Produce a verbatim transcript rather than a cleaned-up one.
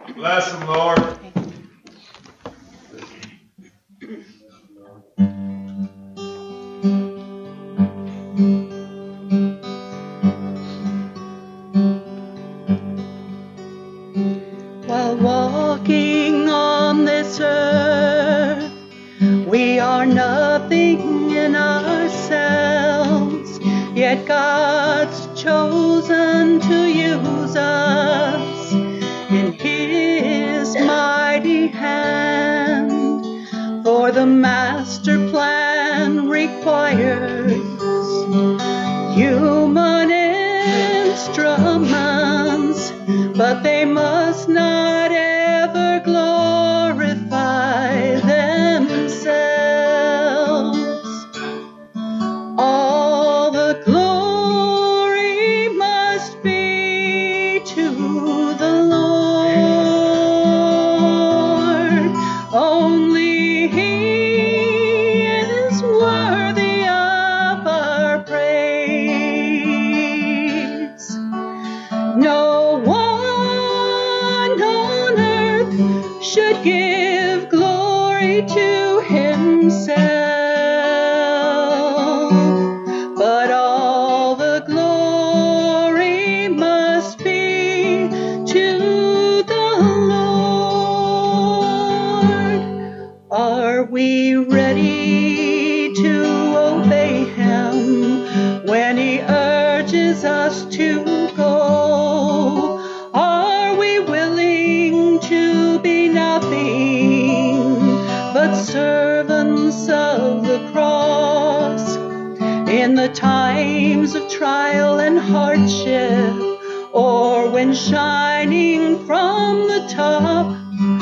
Bless him, Lord. While walking on this earth, we are nothing in ourselves, yet God's chosen to use us in His mighty hand. For the master plan requires human instruments, but they must not ever glorify themselves. All the glory must be to the Lord. Only He is worthy of our praise. No one on earth should give glory to himself, but all the glory must be to the Lord. Are we ready to obey Him when He urges us to go? Are we willing to be nothing but servants of the cross in the times of trial and hardship, or when shining from the top